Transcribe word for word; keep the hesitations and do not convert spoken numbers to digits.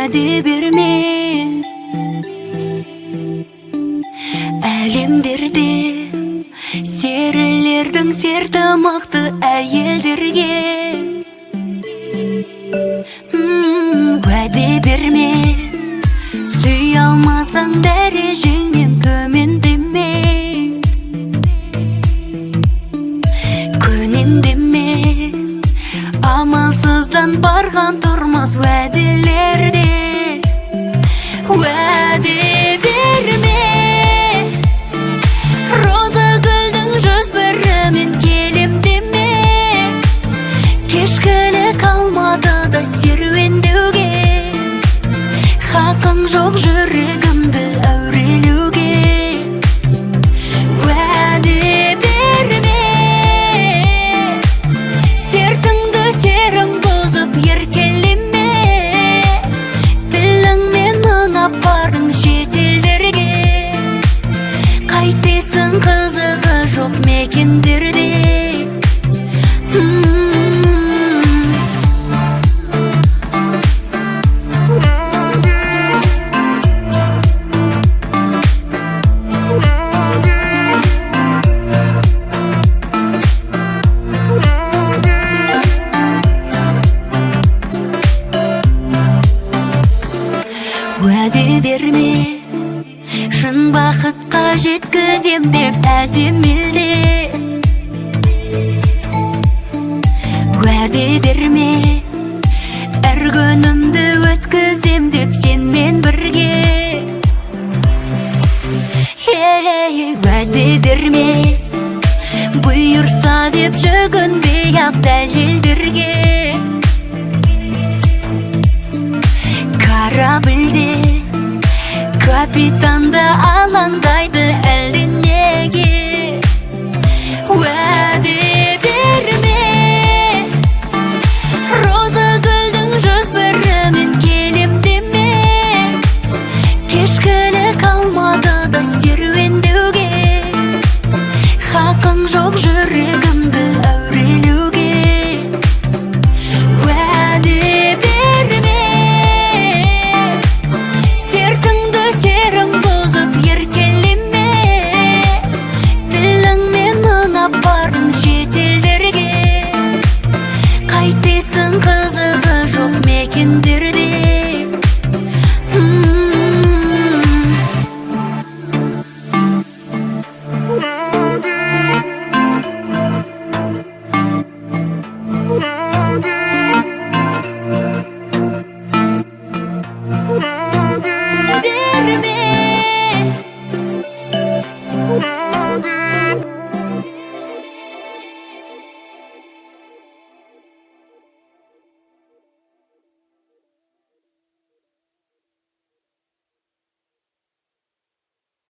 Вәде берме әлемдерде серілердің серті мықты әйелдерге. Вәде берме сүй алмасаң дәрежеңнен төмендеме, көнендеме амалсыздан барған тұрмас уәделерде. Уәде берме роза гүлдің жүз бірімен келем деме, кешкілік алматыда серуендеуге, хақың жоқ жүрегімді әурелеуге. Уәде берме сертіңді серім бұзып еркелеме, тіліңмен ыңап бардың шетелдерге, қайтесің қызығы жоқ мекендерде. Уәде берме шын бақытқа жеткізем деп әдем елде. Уәде берме әр күнімді өткізем деп сенмен бірге. Уәде берме бұйырса деп жүгінбей ақ дәлелдерге. Корабльде капитанда алаңдайды әлде